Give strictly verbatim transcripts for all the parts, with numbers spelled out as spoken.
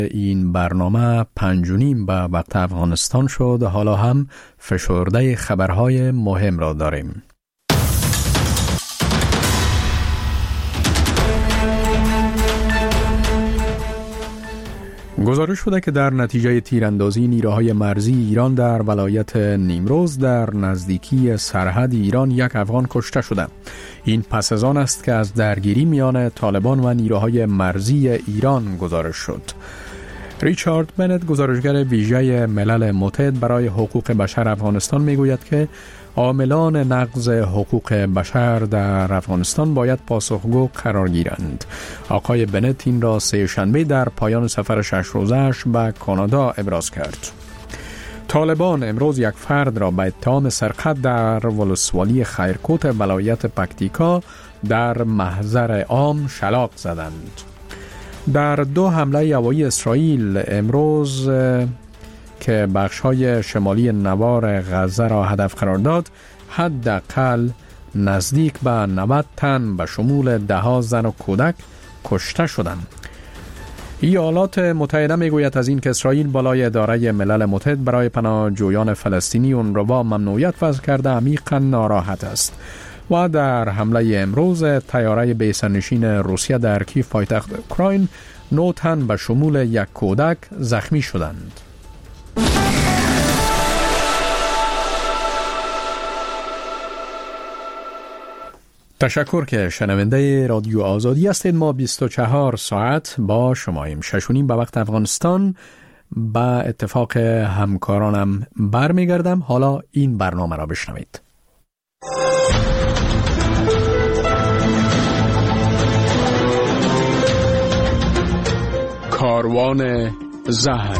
این برنامه پنج و نیم به وقت افغانستان شد. حالا هم فشرده خبرهای مهم را داریم. گزارش شده که در نتیجه تیراندازی نیروهای مرزی ایران در ولایت نیمروز در نزدیکی سرحد ایران یک افغان کشته شده. این پس از آن است که از درگیری میان طالبان و نیروهای مرزی ایران گزارش شد. ریچارد بنت، گزارشگر ویژه ملل متحد برای حقوق بشر افغانستان، میگوید که عاملان نقض حقوق بشر در افغانستان باید پاسخگو قرار گیرند. آقای بنت این را سه شنبه در پایان سفر شش روزه‌اش به کانادا ابراز کرد. طالبان امروز یک فرد را به اتهام سرقت در ولسوالی خیرکوت ولایت پکتیکا در محضر عام شلاق زدند. در دو حمله هوایی اسرائیل امروز که بخش‌های شمالی نوار غزه را هدف قرار داد، حداقل نزدیک به نود تن به شمول ده زن و کودک کشته شدند. ایالات متحده میگوید از این که اسرائیل بالای اداره ملل متحد برای پناهجویان فلسطینی اونروا ممنوعیت وضع کرده عمیقاً ناراحت است و در حمله امروز طیاره بی‌سرنشین روسیه در کیف پایتخت اوکراین نه تن به شمول یک کودک زخمی شدند. تشکر که شنونده رادیو آزادی هستید. ما بیست و چهار ساعت با شماییم. شش و نیم به وقت افغانستان. با اتفاق همکارانم برمیگردم. حالا این برنامه را بشنوید. کاروان زهر.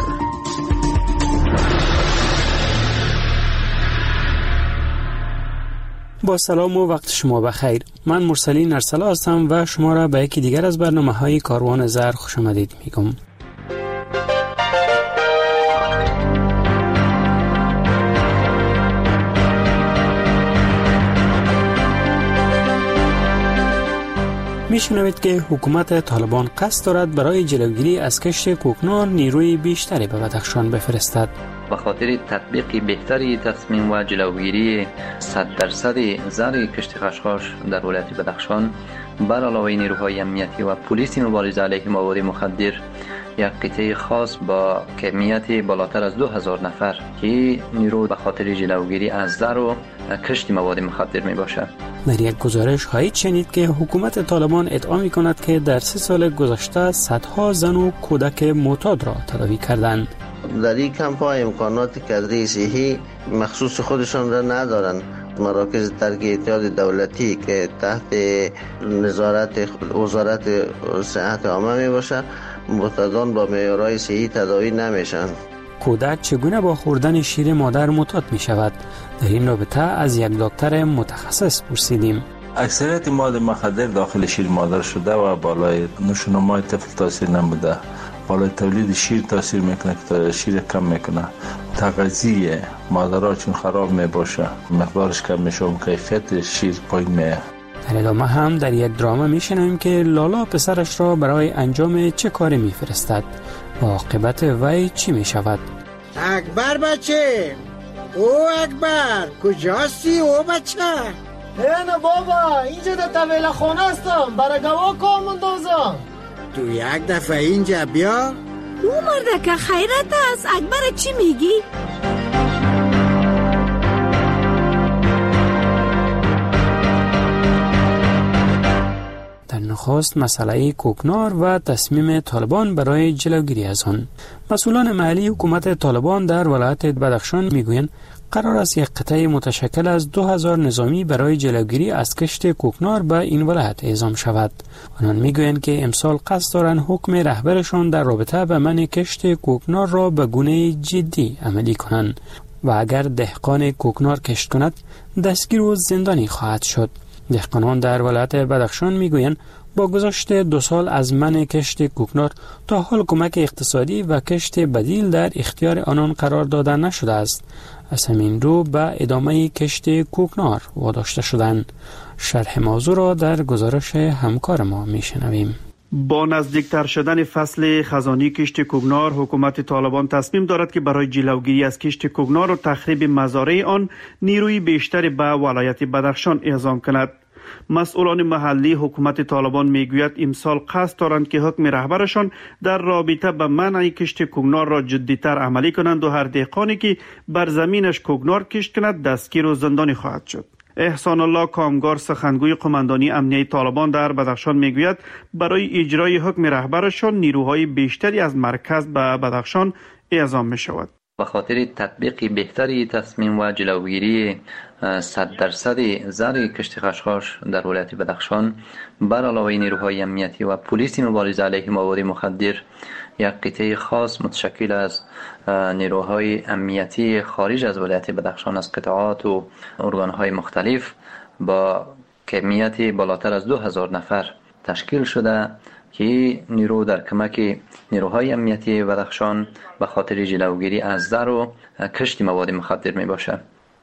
با سلام و وقت شما بخیر. من مرسلین ارسلا هستم و شما را به یکی دیگر از برنامه‌های کاروان زهر خوش آمدید میگم. میشنوید که حکومت طالبان قصد دارد برای جلوگیری از کشت کوکنار نیروی بیشتری به بدخشان بفرستد. به خاطر تطبیق بهتری تصمیم و جلوگیری صد درصد ضرر کشت خشخاش در ولایت بدخشان، بر علاوه نیروهای امنیتی و پلیس مبارزه علیه مواد مخدر، یک قطعه خاص با کمیت بالاتر از دو هزار نفر که نیرو به خاطر جلوگیری از ضرر و کشت مواد مخدر می باشد. در یک گزارش خواهید شنید که حکومت طالبان ادعا می کند که در سه سال گذشته صدها زن و کودک معتاد را تداوی کردند. در این کمپ‌ها امکانات کادری صحی مخصوص خودشان را ندارند. مراکز ترک اتحاد دولتی که تحت نظارت وزارت صحت عامه می باشد، معتادان با معیارهای صحی تداوی نمیشن. کودک چگونه با خوردن شیر مادر معتاد می شود؟ در این رابطه از یک دکتر متخصص پرسیدیم. اکثریت مواد مخدر داخل شیر مادر شده و بالای نشونمای طفل تاثیر نموده. بالای تولید شیر تاثیر میکنه که شیر کم میکنه. تغذیه مادرها چون خراب میباشه، مقدارش کم میشه و کیفیت شیر پایین میاد. در ادامه هم در یک دراما میشنویم که لالا پسرش را برای انجام چه کاری میفرستد و عاقبت وی چی میشود. اکبر بچه، او اکبر کجاستی او بچه؟ نه بابا، اینجا در طویل خانه هستم، برای گواه کار مندازم. تو یک دفعه اینجا بیا. او مرده که خیرت است، اکبر چی میگی؟ در نخست مسئله کوکنار و تصمیم طالبان برای جلوگیری از آن. مسئولان محلی حکومت طالبان در ولایت بدخشان میگویند قرار است یک قطعه متشکل از دو هزار نظامی برای جلوگیری از کشت کوکنار به این ولایت اعزام شود. آنان میگویند که امسال قصد دارند حکم رهبرشان در رابطه به منع کشت کوکنار را به گونه جدی عملی کنند و اگر دهقان کوکنار کشت کند دستگیر و زندانی خواهد شد. دهقانان در ولایت بدخشان میگویند با گذشت دو سال از منع کشت کوکنار تا حال کمک اقتصادی و کشت بدیل در اختیار آنان قرار داده نشده است. از همین رو به ادامه کشت کوکنار واداشته شدند. شرح موضوع را در گزارش همکار ما میشنویم. با نزدیکتر شدن فصل خزانی کشت کوکنار، حکومت طالبان تصمیم دارد که برای جلوگیری از کشت کوکنار و تخریب مزارع آن نیروی بیشتری به ولایت بدخشان اعزام کند. مسئولان محلی حکومت طالبان میگوید امسال قصد دارند که حکم رهبرشان در رابطه به منع کشت کوکنار را جدیتر عملی کنند و هر دهقانی که بر زمینش کوکنار کشت کند دستگیر و زندانی خواهد شد. احسان الله کامگار، سخنگوی قماندانی امنیه طالبان در بدخشان میگوید برای اجرای حکم رهبرشان نیروهای بیشتری از مرکز به بدخشان اعزام می شود. به خاطر تطبیق بهتری تصمیم و جلوگیری صد درصد زر کشت خشخاش در ولایت بدخشان، بر علاوه نیروهای امنیتی و پلیس مبارزه علیه مواد مخدر، یک قطعه خاص متشکل از نیروهای امنیتی خارج از ولایت بدخشان از قطعات و ارگانهای مختلف با کمیت بالاتر از دو هزار نفر تشکیل شده که نیرو در کمک نیروهای امنیتی بدخشان به خاطر جلوگیری از زر و کشت مواد مخدر می باشد.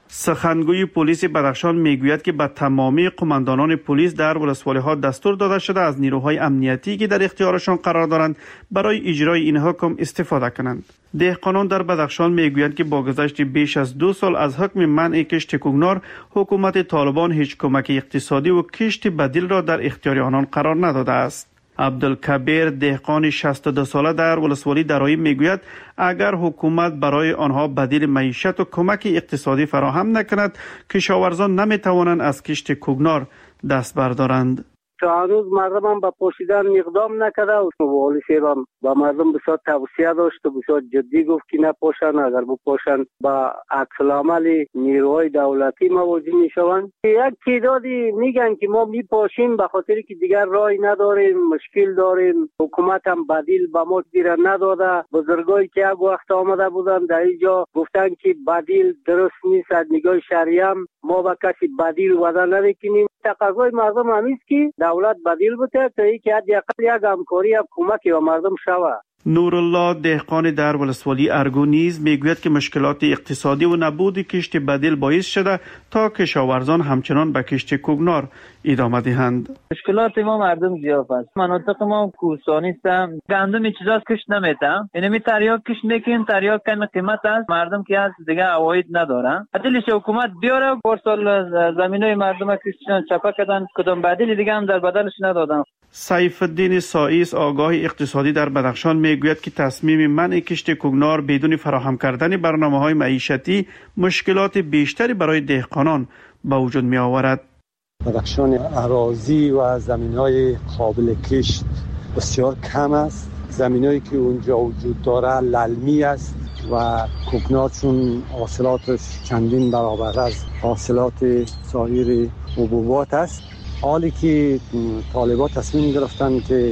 سخنگوی پلیس بدخشان میگوید که به تمامی قماندانان پلیس در ولسوالی ها دستور داده شده از نیروهای امنیتی که در اختیارشان قرار دارند برای اجرای این حکم استفاده کنند. دهقانان در بدخشان میگویند که با گذشت بیش از دو سال از حکم منع کشت کوکنار، حکومت طالبان هیچ کمک اقتصادی و کشت بدیل را در اختیار آنان قرار نداده است. عبدالکبیر، دهقان شصت و دو ساله در ولسوالی درایی میگوید اگر حکومت برای آنها بدیل معیشت و کمک اقتصادی فراهم نکند، کشاورزان نمیتوانند از کشت کوکنار دست بردارند. تا هنوز مردم هم به پوشیدن اقدام نکرده و والی شیران با مردم بسیار توصیه داشت و بسیار جدی گفت که نپوشن، اگر بپوشن با عکس العمل نیروهای دولتی مواجه میشوند. یک تعدادی میگن که ما میپوشیم به خاطر که دیگر راهی نداریم، مشکل داریم، حکومت هم بدیل به ما دیره نداده. بزرگایی که یک وقت آمده بودن در اینجا گفتن که بدیل درست نیست، از نگاه شریعه ما با کسی بدیل وعده نمیکنیم. تقاضای مردم همیست که دولت بدیل بده تا اینکه حداقل یک همکاری یا کمکی به مردم شود. نورالله، دهقان در ولسوالی ارگو نیز میگوید که مشکلات اقتصادی و نبود کشت بدیل باعث شده تا کشاورزان همچنان به کشت کوکنار ادامه دهند. مشکلات ما مردم زیاد است. مناطق ما کوهستانی است، گندم این چیزا کشت نمیتن. یعنی می تریاک کشت میکنن، تریاک کم قیمت است، مردم که از دیگه عواید ندارن. عدلش حکومت بیاره پارسال زمینای مردم کشتن چپا کردن، کدام بدیل دیگه هم در بدلش ندادن. سیف الدین سائیس، آگاه اقتصادی در بدخشان میگوید که تصمیم منع کشت کوکنار بدون فراهم کردن برنامه‌های معیشتی مشکلات بیشتری برای دهقانان به وجود می آورد. بدخشان اراضی و زمین‌های قابل کشت بسیار کم است. زمینایی که اونجا وجود داره للمی است و کوکنار چون حاصلاتش چندین برابر از حاصلات سایر حبوبات است. حالی که طالبان تصمیم گرفتن که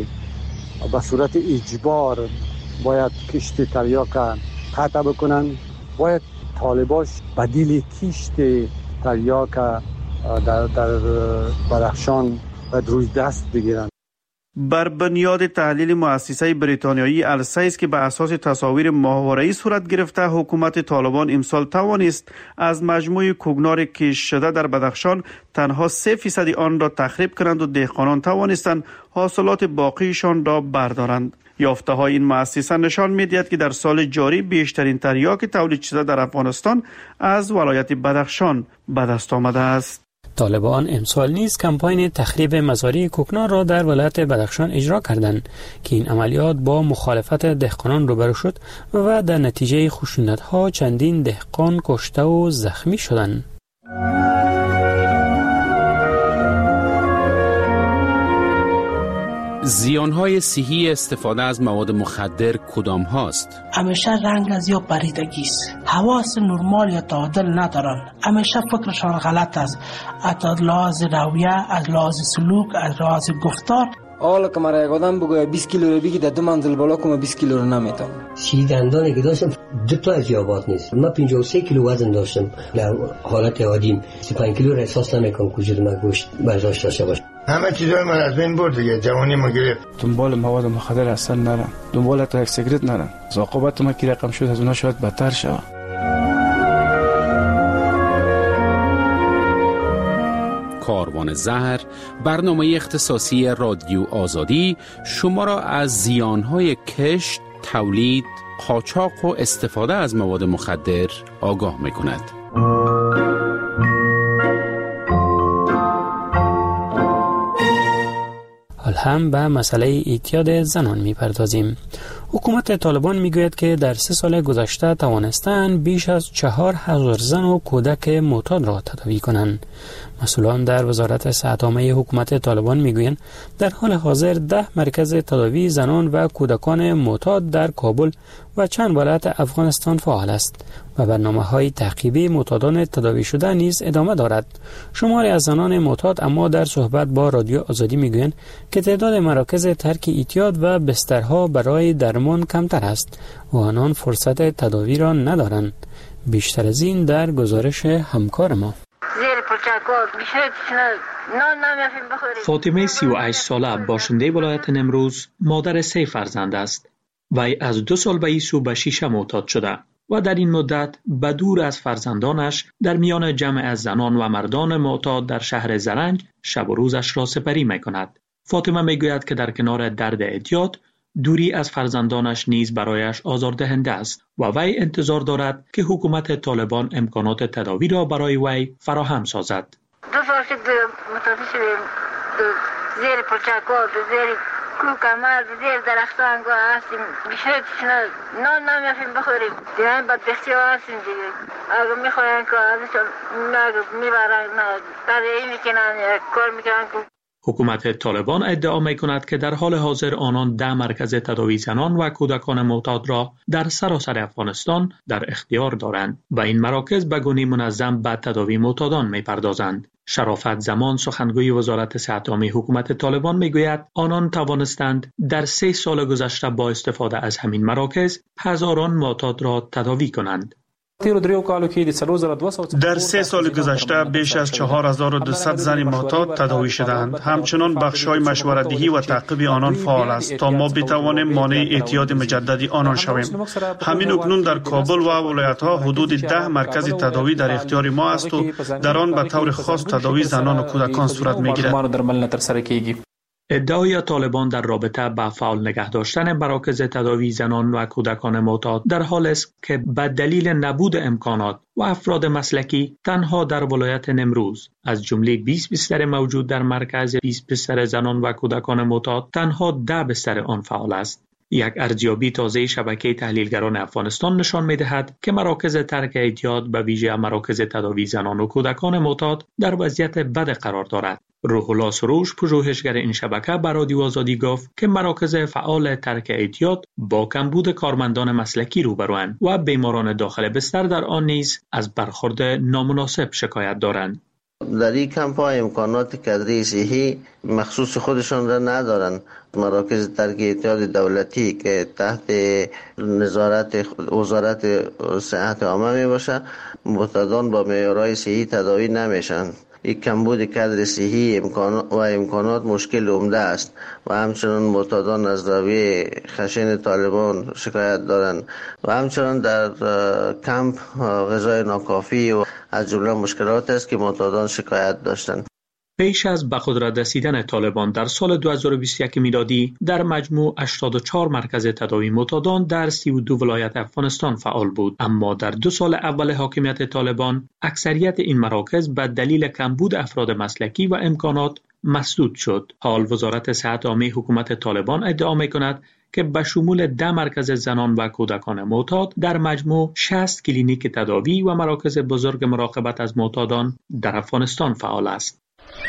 به صورت اجبار باید کشت تریاک قطع بکنن، باید طالباش بدیل کشت تریاک در, در بدخشان روی دست بگیرن. بر بنیاد تحلیل مؤسسه بریتانیایی السیس که به اساس تصاویر ماهواره‌ای صورت گرفته، حکومت طالبان امسال توانست از مجموع کوکنار کشت شده در بدخشان تنها سه فیصد آن را تخریب کنند و دهقانان توانستند حاصلات باقیشان را بردارند. یافته های این مؤسسه نشان می‌دهد که در سال جاری بیشترین تریاک تولید شده در افغانستان از ولایت بدخشان به دست آمده است. طالبان امسال نیز کمپاین تخریب مزارع کوکنار را در ولایت بدخشان اجرا کردند که این عملیات با مخالفت دهقانان روبرو شد و در نتیجه خشونت‌ها چندین دهقان کشته و زخمی شدند. زیانهای صحی استفاده از مواد مخدر کدام هاست؟ همیشه رنگ از یا پریدگی است، حواس نرمال یا تعادل ندارن، همیشه فکرشان غلط است، از لحاظ رویه، از لحاظ سلوک، از لحاظ گفتار. حالا که مرا یک آدم بگوید بیست کیلو رو بگی در دو منزل بالا کنم بیست کیلو رو نمیتونم. سی دندانی که داشتم دو تا از یابات نیست. من پنجاه و سه کیلو وزن داشتم. در حالت عادی سی و پنج کیلو را احساس نمیکنم که وجود من گوشت برداشت داشته باشه. همه چیزای من از بین برد دیگه، جوانی ما گرفت. دنبال مواد مخدر اصلا نرم، دنبال تا یک سیگرت نرم. عاقبت ما کی رقم شد از اونها شاید بدتر شود. کاروان زهر، برنامه اختصاصی رادیو آزادی شما را از زیانهای کشت، تولید، قاچاق و استفاده از مواد مخدر آگاه می‌کند. حال هم به مسئله اعتیاد زنان می‌پردازیم. حکومت طالبان میگوید که در سه سال گذشته توانستند بیش از چهار هزار زن و کودک معتاد را تداوی کنند. مسئولان در وزارت صحت عامه حکومت طالبان میگویند در حال حاضر ده مرکز تداوی زنان و کودکان معتاد در کابل و چند ولایت افغانستان فعال است و برنامه‌های تعقیبی معتادان تداوی شده نیز ادامه دارد. شماری از زنان معتاد اما در صحبت با رادیو آزادی میگویند که تعداد مراکز ترک اعتیاد و بسترها برای درمان کمتر است و آنان فرصت تداوی را ندارند. بیشتر از این در گزارش همکار ما. فاطمه سی و هشت ساله باشنده ولایت نیمروز مادر سه فرزند است. وی از دو سال به این سو به شیشه معتاد شده و در این مدت به دور از فرزندانش در میان جمع از زنان و مردان معتاد در شهر زرنج شب و روزش را سپری می کند. فاطمه می گوید که در کنار درد اعتیاد دوری از فرزندانش نیز برایش آزاردهنده است و وی انتظار دارد که حکومت طالبان امکانات تداوی را برای وی فراهم سازد. دو سال شد متوفی شدیم، زیر پلچکات، زیر کوکمر، زیر درختان گاه هستیم، بیشتر چیزنا نان نمیافیم بخوریم، دیگه این بدبختی ها هستیم دیگه. اگه میخواین که ازشون میبرن، در این میکنن، کار میکنن که حکومت طالبان ادعا می‌کند که در حال حاضر آنان ده مرکز تداوی زنان و کودکان معتاد را در سراسر افغانستان در اختیار دارند و این مراکز به گونه منظم به تداوی معتادان می‌پردازند. شرافت زمان سخنگوی وزارت صحت عامه حکومت طالبان می‌گوید آنان توانستند در سه سال گذشته با استفاده از همین مراکز هزاران معتاد را تداوی کنند. در سه سال گذشته بیش از چهار هزار و دویست زن معتاد تداوی شدند. همچنان بخش‌های مشورت‌دهی و تعقیب آنان فعال است تا ما بتوانیم مانع اعتیاد مجددی آنان شویم. همین اکنون در کابل و ولایت‌ها حدود ده مرکز تداوی در اختیار ما است و در آن به طور خاص تداوی زنان و کودکان صورت می‌گیرد. ادعای طالبان در رابطه با فعال نگه داشتن مراکز تداوی زنان و کودکان معتاد در حال است که به دلیل نبود امکانات و افراد مسلکی تنها در ولایت نیمروز از جمله بیست بستر موجود در مرکز بیست بستر زنان و کودکان معتاد تنها ده بستر آن فعال است. یک ارزیابی تازه شبکه تحلیلگران افغانستان نشان می‌دهد که مراکز ترک اعتیاد به ویژه مراکز تداوی زنان و کودکان معتاد در وضعیت بد قرار دارد. روح الله سروش پژوهشگر این شبکه به رادیو آزادی گفت که مراکز فعال ترک اعتیاد با کمبود کارمندان مسلکی روبروند و بیماران داخل بستر در آن نیز از برخورد نامناسب شکایت دارند. در این کمپ ها امکانات کادری صحی مخصوص خودشان را ندارند. مراکز ترک اعتیاد دولتی که تحت نظارت وزارت صحت عامه می باشه معتادان با معیارهای صحی تداوی نمیشن. این کمبود کادر صحی امکانات و امکانات مشکل عمده است و همچنان معتادان از رویه خشن طالبان شکایت دارند و همچنان در کمپ غذای ناکافی و از جمله مشکلات است که معتادان شکایت داشتند. پیش از به قدرت رسیدن طالبان در سال دو هزار و بیست و یک میلادی در مجموع هشتاد و چهار مرکز تداوی معتادان در سی و دو ولایت افغانستان فعال بود، اما در دو سال اول حاکمیت طالبان اکثریت این مراکز به دلیل کمبود افراد مسلکی و امکانات مسدود شد. حال وزارت صحت عامه حکومت طالبان ادعا می‌کند که به شمول ده مرکز زنان و کودکان معتاد در مجموع شصت کلینیک تداوی و مراکز بزرگ مراقبت از معتادان در افغانستان فعال است.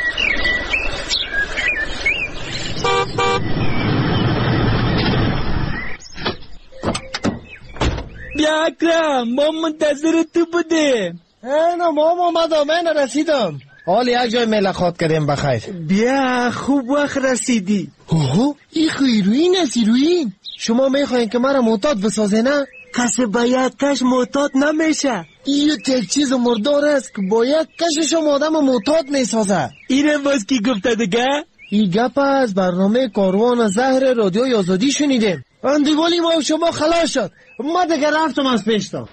بیا اکرم، ما منتظر تو بودیم. اینا ما اومدم، من رسیدم. حال یک جای ملاقات کردیم بخیر. بیا خوب وقت رسیدی. اوه این خیروین است. ایروین شما میخواین که مرا معتاد بسازه نه؟ کسی با یک کش معتاد نمیشه. این یک چیز مردار است که با یک کشش آدم معتاد میسازه. اینه باز کی گفته دیگه؟ این گپ از برنامه کاروان زهر رادیوی آزادی شنیدیم. اندیوالی ما و شما خلاص شد. ما دیگه رفتم از پیشتا.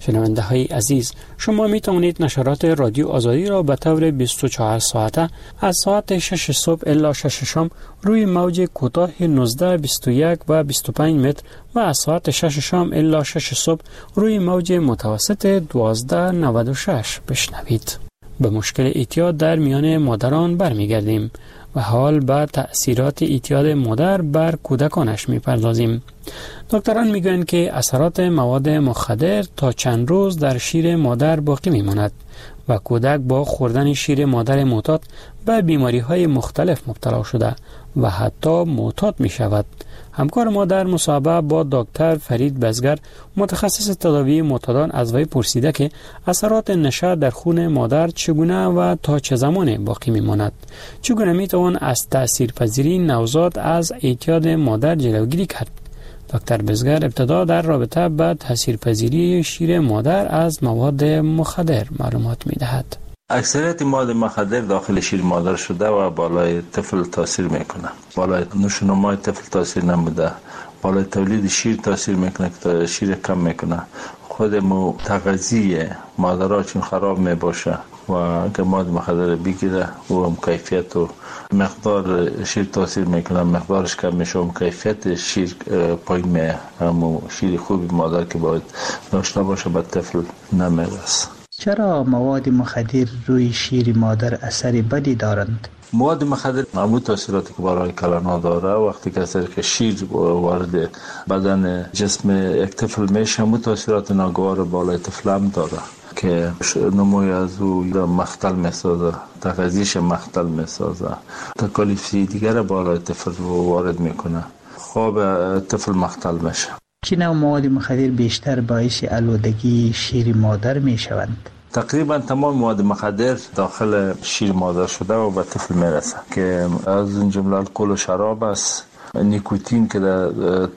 شنونده های عزیز، شما می توانید نشرات رادیو آزادی را به طور بیست و چهار ساعته از ساعت شش صبح الی شش شام روی موج کوتاه نوزده بیست و یک و بیست و پنج متر و از ساعت شش شام الی شش صبح روی موج متوسط دوازده نود و شش بشنوید. به مشکل اعتیاد در میان مادران برمیگردیم و حال به تأثیرات اعتیاد مادر بر کودکانش میپردازیم. دکتران میگویند که اثرات مواد مخدر تا چند روز در شیر مادر باقی میماند و کودک با خوردن شیر مادر معتاد به بیماری های مختلف مبتلا شده و حتی معتاد می شود. همکار ما در مصاحبه با دکتر فرید بزگر متخصص تداوی معتادان از وی پرسیده که اثرات نشه در خون مادر چگونه و تا چه زمان باقی می ماند. چگونه می توان از تاثیرپذیری نوزاد از اعتیاد مادر جلوگیری کرد. دکتر بزگر ابتدا در رابطه با تاثیرپذیری شیر مادر از مواد مخدر معلومات می دهد. اکثریت مواد مخدر داخل شیر مادر شده و بالای طفل تاثیر میکنه. بالای نوشونمای طفل تاثیر نموده. بالای تولید شیر تاثیر میکنه که شیر کم میکنه. خود مو تغذیه مادرها چون خراب میباشه و اگر مواد مخدر بگیره و هم کیفیت و مقدار شیر تاثیر میکنه، مقدارش کم میشه و کیفیت شیر پایین میه. همو شیر خوبی مادر که باید داشته باشه به طفل نمیرسه. چرا مواد مخدر روی شیر مادر اثری بدی دارند؟ مواد مخدر معمول تاثیراتی که برای کلانا داره وقتی که اثر که شیر وارد بدن جسم یک طفل میشه همون تاثیرات ناگوار بالای طفل هم داره که نموی از او مختل میسازه، تغذیش مختل میسازه، تکالیف دیگر بالای طفل وارد میکنه، خواب طفل مختل میشه. چه نوع مواد مخدر بیشتر باعث آلودگی شیر مادر می شوند؟ تقریبا تمام مواد مخدر داخل شیر مادر شده و به طفل میرسه که از این جمله الکل و شراب است، نیکوتین که در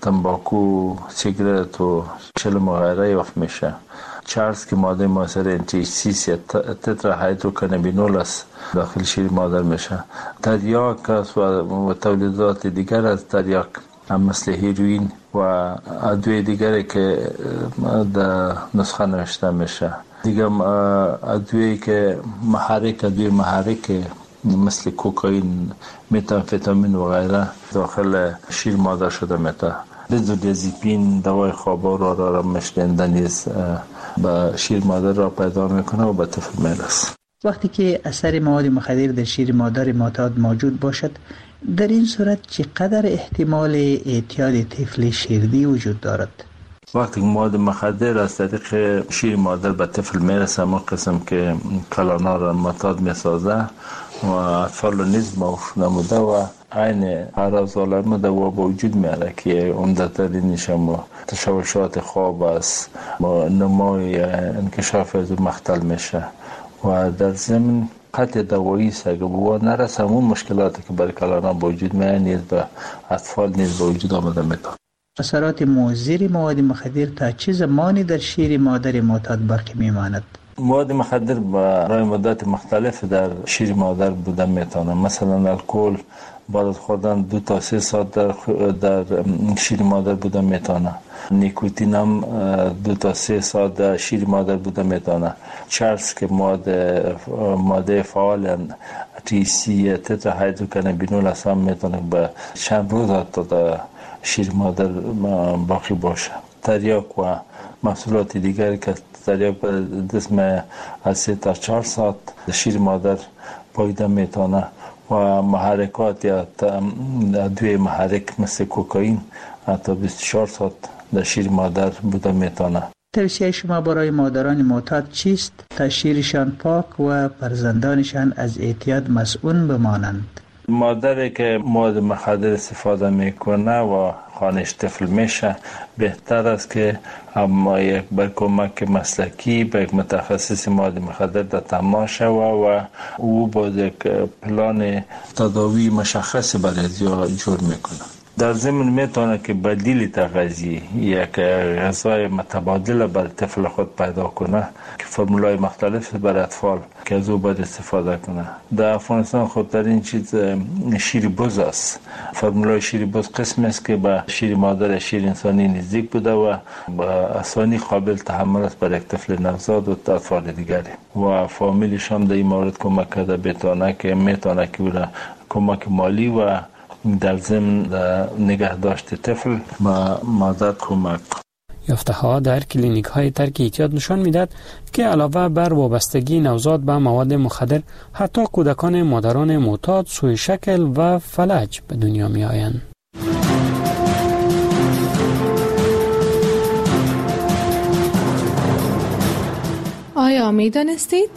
تنباکو، سیگرت و چلم و غیره وقت میشه، چرس که ماده مؤثر انتی سیس یا تترا هیدروکنابینول است داخل شیر مادر میشه، تریاک است و تولیدات دیگر از تریاک هم مثل هیروین و ادویه دیگری که در نسخه نوشته میشه. دیگه ادویه که محرک ادویه محرک مثل کوکائین، متامفتامین و غیره داخل شیر مادر شده میته. بنزودیازپین دوای خواب و آرام مشکنده نیز به شیر مادر را پیدا میکنه و به طفل میرسه. وقتی که اثر مواد مخدر در شیر مادر معتاد موجود باشد، در این صورت چقدر احتمال اعتیاد طفل شیردی وجود دارد؟ وقتی مواد مخدر از طریق شیر مادر به طفل میرسه، ما قسم که کلانا را معتاد میسازه و اطفال را نیز موف نموده و عین اعراض علائم دوا با وجود میاره که عمدترینش هم تشوشات خواب است، نمای انکشاف از مختل میشه و در ضمن قطع دوایی است. اگه بوا نرسه همون مشکلاتی که برای کلانا با وجود میاره نیز به اطفال نیز با وجود آمده میتونه. اثرات مضر مواد مخدر تا چه زمانی در شیر مادر معتاد باقی میماند؟ مواد مخدر برای مدت مختلف در شیر مادر بودن میتونه. مثلا الکل بعد از خوردن دو تا سه ساعت در, در شیر مادر بودن میتونه. نیکوتین هم دو تا سه ساعت در شیر مادر بودن میتونه. چرس که ماده ماده فعال تی سی تترا هیدروکنابینول است هم میتونه به چند روز حتی در شیر مادر باقی باشه. تریاک و محصولات دیگری که تریاک به جسم از سه تا چهار ساعت شیر مادر پاییده میتونه و محرکات یا ادویه محرک مثل کوکائین حتی بیست و چهار ساعت در شیر مادر بوده میتونه. توصیه شما برای مادران معتاد چیست تا شیرشان پاک و فرزندانشان از اعتیاد مسئول بمانند؟ مادری که مواد مخدر استفاده میکنه و خانش طفل میشه بهتر است که اما یک با کمک مسلکی به یک متخصص مواد مخدر در تماس شود و او با یک پلان تداوی مشخص برای جور میکنه. در ضمن میتونه که بدیل تغذیه یک غذای متبادل برای طفل خود پیدا کنه که فرمولای مختلف برای اطفال که از او باید استفاده کنه. در افغانستان خودترین چیز شیر بز است. فرمولای شیر بز قسم است که به شیر مادر شیر انسانی نزدیک بوده و به آسانی قابل تحمل است برای یک طفل نوزاد و اطفال دیگری و فامیلش هم در این مورد کمک کرده بتونه که میتونه که بوده کمک مالی و در ضمن نگهداشت طفل و مادر کمک. یافته ها در کلینیک های ترک اعتیاد نشان میدهد که علاوه بر وابستگی نوزاد به مواد مخدر، حتی کودکان مادران معتاد سوء شکل و فلج به دنیا می آیند. آیا می دانستید؟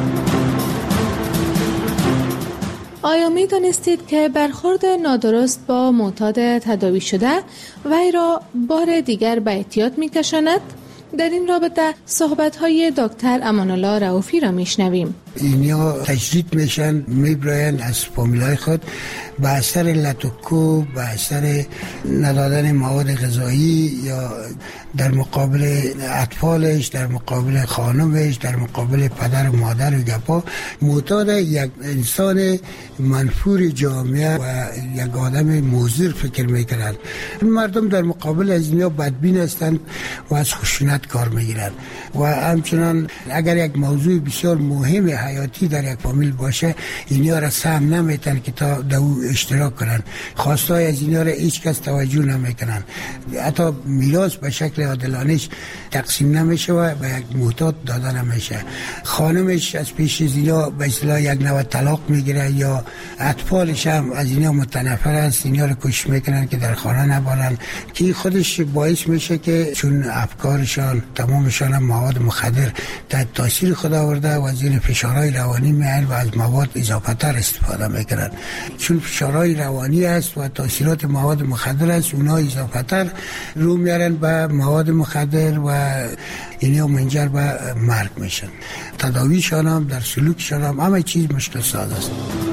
آیا می دانستید که برخورد نادرست با معتاد تداوی شده وی را بار دیگر به اعتیاد می کشاند؟ در این رابطه صحبت‌های دکتر امان الله رؤوفی را میشنویم. اینیا تجدید میشن، میبراین از فامیلای خود به اثر لطوکو، به اثر ندادن مواد غذایی یا در مقابل اطفالش، در مقابل خانمش، در مقابل پدر و مادر و گپا، معتاد یک انسان منفور جامعه و یک آدم مضر فکر میکنند. مردم در مقابل از اینیا بدبین هستند و از خشونت کار میگیرند و همچنان اگر یک موضوع بسیار مهم حیاتی در یک فامیل باشه، اینیا را سهم نمیتن که تا دو اشتراک کنن. خواستای از اینیا را هیچ کس توجه نمیکنن. حتی میراث به شکل عادلانش تقسیم نمیشه و به یک معتاد داده نمیشه. خانمش از پیش از اینیا به اصطلاح یک نوع طلاق میگیره یا اطفالش هم از اینیا متنفر است، اینیا را کش میکنن که در خانه نبارن، که خودش باعث میشه که چون افکارشان تمامشان هم مواد مخدر تحت تاثیر خود آورده و از این فشارهای روانی میان و از مواد اضافه تر استفاده میکنن. چون فشارهای روانی است و تاثیرات مواد مخدر است، اونها اضافه تر رو میارن به مواد مخدر و اینها منجر به مرگ میشن. تداویشان هم در سلوکشان هم همه چیز مشکل ساز است.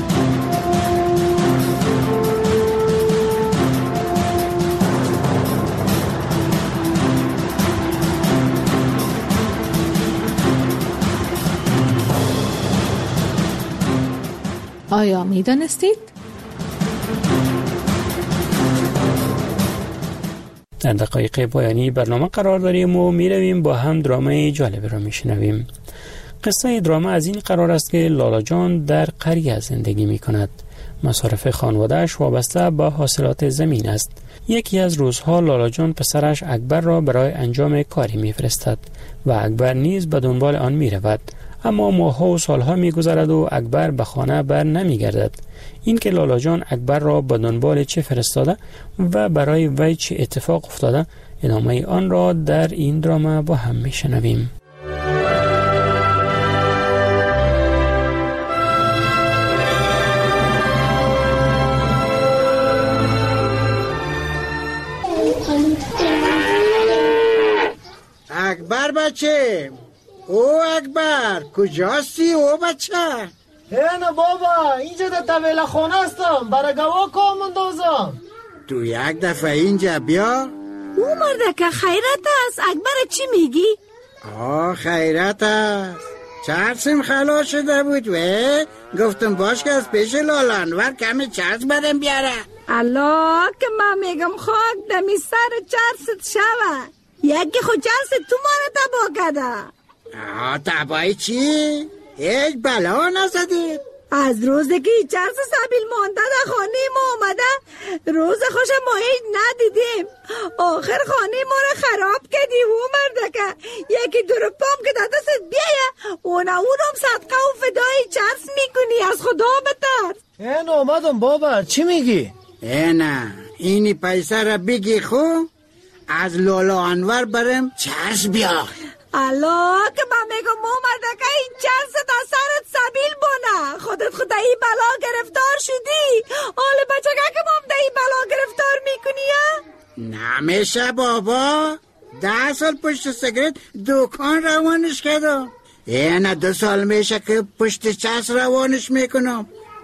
آیا می دانستید؟ در دقایق پایانی برنامه قرار داریم و می رویم با هم درامای جالب را می شنویم. قصه دراما از این قرار است که لالا جان در قریه زندگی می کند. مصارف خانواده‌اش وابسته به حاصلات زمین است. یکی از روزها لالا جان پسرش اکبر را برای انجام کاری می فرستد و اکبر نیز به دنبال آن می رود. اما ماه‌ها و سالها می‌گذرد و اکبر به خانه بر نمی‌گردد. این که لالا جان اکبر را به دنبال چه فرستاده و برای وی چه اتفاق افتاده، ادامه آن را در این دراما با هم می‌شنویم. اکبر بچه، او اکبر کجاستی او بچه؟ نه بابا، اینجا در طویل خانه هستم، برای گواه کام اندازم. تو یک دفعه اینجا بیا. او مرده که خیرت است، اکبر چی میگی؟ آه خیرت است، چرسم خلاص شده بود و گفتم باش که از پیش لالا انور کمی چرس بدم بیاره. الله که من میگم خاک دمی سر چرست شوه، یکی خود چرست تو ماره تبا کده. آه تبایی چی؟ هیچ بلا نزدید؟ از روزی که چرس سبیل مانده در خانه ما آمده، روز خوش ما هیچ ندیدیم. آخر خانه ما را خراب کردی و مرده که یکی دور پام که در دست بیایه اون اونم صدقه و فدای چرس میکنی، از خدا بتر. این آمدم بابا، چی میگی؟ نه اینی پیسه را بگی خو از لالا انور برم چرس بیا. الله که من میگم مو مرده که این چرس تا سرت سبیل بونه، خودت خود ای بلا گرفتار شدی. حال بچه که مام ده ای بلا گرفتار میکنی یا؟ نمیشه بابا، ده سال پشت سگرت دکان روانش کردم. اینه دو سال میشه که پشت چرس روانش میکنم.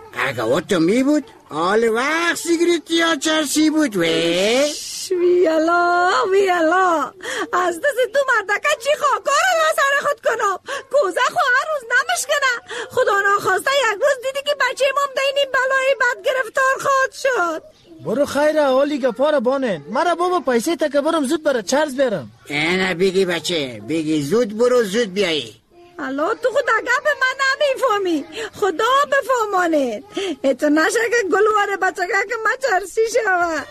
اگه تو می بود آل وقت سیگریت یا چرسی بود وی ویالا ویالا از دست تو مردکه چی خاکار رو سر خود کنم کوزه خو هر روز نمشکنه. خدا ناخواسته یک روز دیدی که بچه مام دینی بلای بد گرفتار خود شد. برو خیره حالی گپار بانن مرا بابا پیسه تا که برم زود برا چرز برم. اینه بگی بچه بگی زود برو زود بیایی. الان تو خود گپ من نمیفهمی خدا بفهمانه اتو نشه که گلوار بچه که من چرسی شود.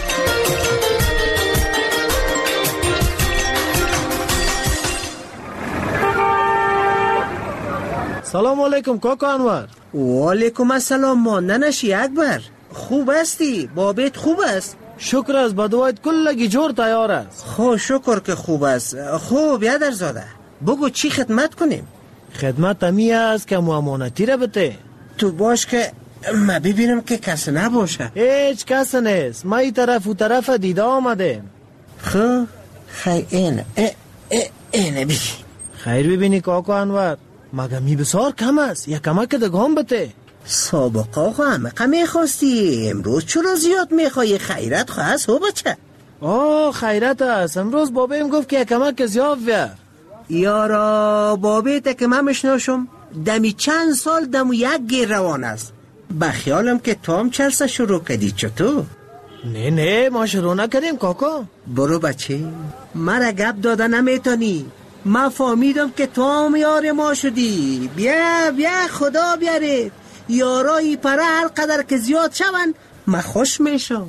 سلام علیکم کاکا انور. و علیکم السلام ماندنشی اکبر. خوب هستی؟ بابت خوب است؟ شکر از بدوایت کلگی جور تیار است. خو شکر که خوب است. خوب یادر زاده بگو چی خدمت کنیم؟ خدمت امی است که امانتی را بته. تو باش که ما ببینم که کس نباشه. هیچ کس نیست. ما ای طرف و طرف دیده آمده. خو خی اینه اینه بی خیر ببینی کاکا انور مگه می بسار کم است یا کمک دگام بته. سابقه آقا همه می خواستی امروز چرا زیاد میخوای؟ خیرت خواست هو بچه. آه خیرت است. امروز بابیم گفت که کمک زیاد ویر. یارا بابیت که من مشناشم دمی چند سال دمو یک گیر روان است. بخیالم که تو هم چرسه شروع کردی. چطور؟ نه نه ما شروع نکردیم کاکا. برو بچه مرا گپ داده نمیتونی. من فهمیدم که تو هم یار ما شدی. بیا بیا خدا بیاره یارایی پره هر قدر که زیاد شون من خوش میشم.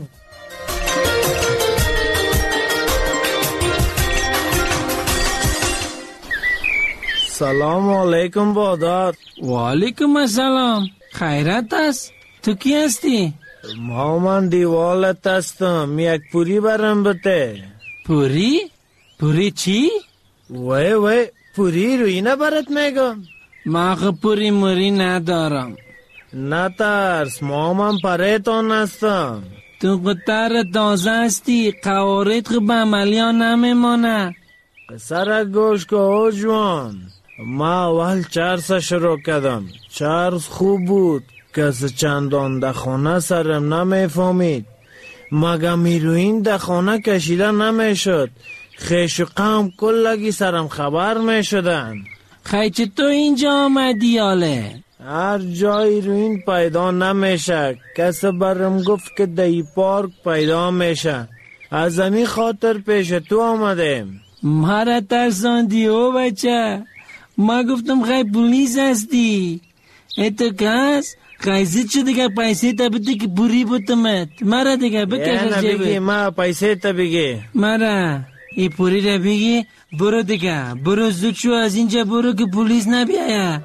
سلام علیکم بادار. و علیکم السلام. خیرت است؟ تو کی هستی؟ ما من دیوالت هستم. یک پوری برم بته. پوری؟ پوری چی؟ وی وی پوری روی نبرت میگم. ما خب پوری موری ندارم. نترس ما من پریتان هستم. تو قطر تازه هستی قوارد خب عملیان نمیمانه. پسر گوش که او جوان ما اول چرس شروع کردم. چرس خوب بود کس چندان دخانه سرم نمیفهمید. مگه میروین دخانه کشیده نمیشد. خیش و قم کلگی سرم خبر میشدن. خیچ تو اینجا آمدی آله؟ هر جای روین پیدا نمیشه. کس برم گفت که دی پارک پیدا میشه. از امی خاطر پیش تو آمدیم. مارا ترساندی او بچه. ما گفتم خیلی پولیس هستی. ایتو کس خیزید شده که پیسه تا بده که پوری بودمت. مارا دیگه بکش از جیبت. بگی ما پیسه تا بگی. مارا ای پوری را بگی برو دیگه. برو زود شو از اینجا برو که پولیس نبیاید.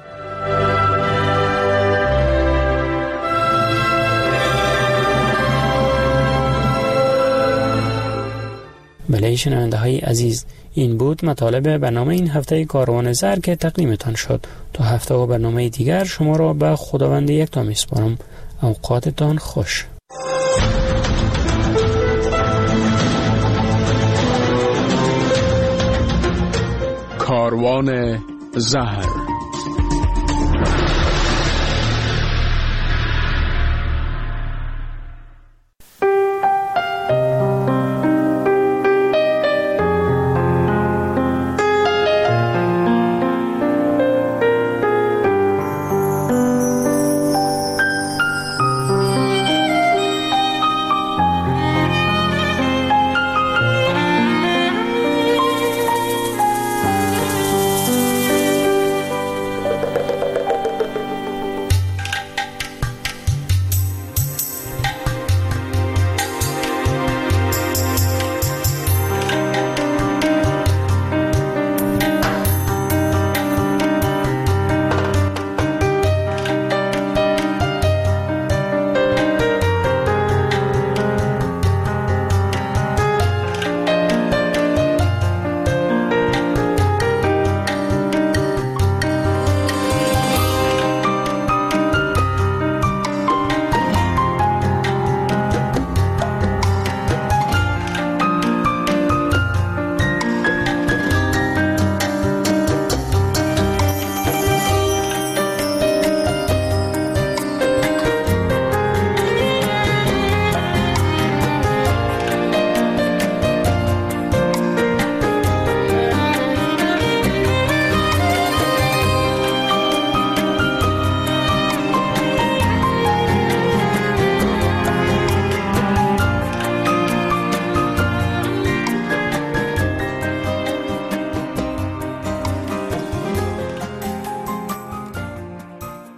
بله شنونده های عزیز این بود مطالب برنامه این هفته کاروان زر که تقدیمتان شد. تا هفته و برنامه دیگر شما را به خداوند یکتا میسپارم. اوقاتتان خوش. کاروان زهر